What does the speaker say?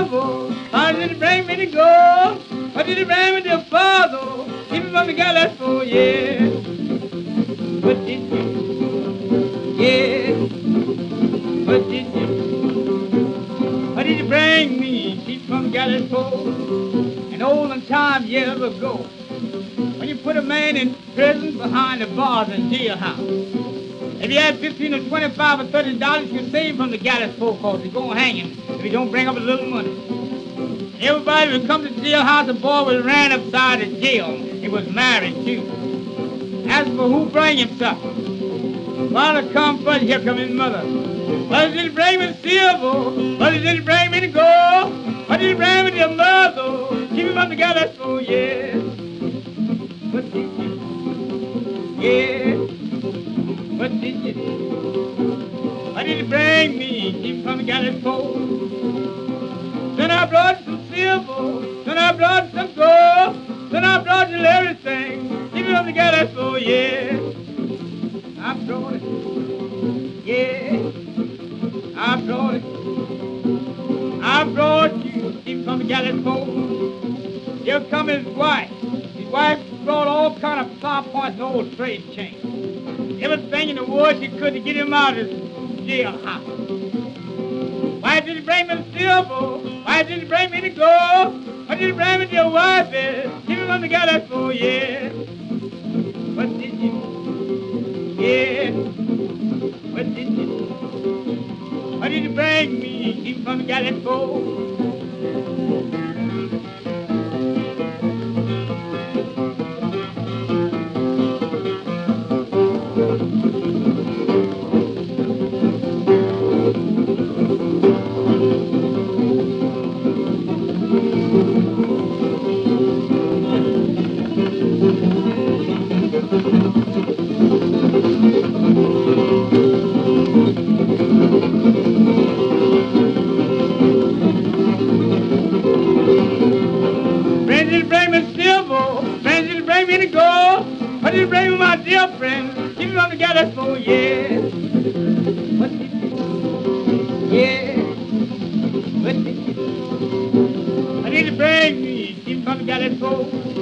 silver? Why did he bring me the gold? Why did he bring me the father? Keep me from the gallows for, yeah. What did you? Yeah. What did you? Why did you bring me? Keep from the gallows for. An olden time years ago, when you put a man in prison behind the bars in jailhouse. If you had 15 or 25 or $30, you save from the gallows pole, cause they're gonna hang him if he don't bring up a little money. Everybody would come to the jailhouse, the boy was ran upside the jail. He was married too. Asked for who bring him something. While to come first, here come his mother. What did he bring me the silver? What did he bring me the gold? What did he bring me the mother? Keep him on the gallows pole, yeah. What did you? Yeah. What did you do? Why did you bring me? Keep from the gallows pole. Then I brought some silver. Then I brought some gold. Then I brought you everything. Keep from the gallows pole, yeah. I brought it. Yeah. I brought it. I brought you. Keep from the gallows pole. Here come his wife. His wife brought all kind of 5 points and old trade chains. Everything in the world she could to get him out of his jailhouse. Why did he bring me the silver? Why did he bring me the gold? Why did he bring me your wife? Keep him on the gallows for, yeah. What did you do? Yeah. What did you do? Why did you bring me? Keep him on the gallows for. Friends, did bring me silver? Friends, did bring me the gold? What did you bring me, my dear friend? Keep me on the gallows for, yeah. What did you do? Yeah. What did you do? What did you bring me? Keep me on the gallows for.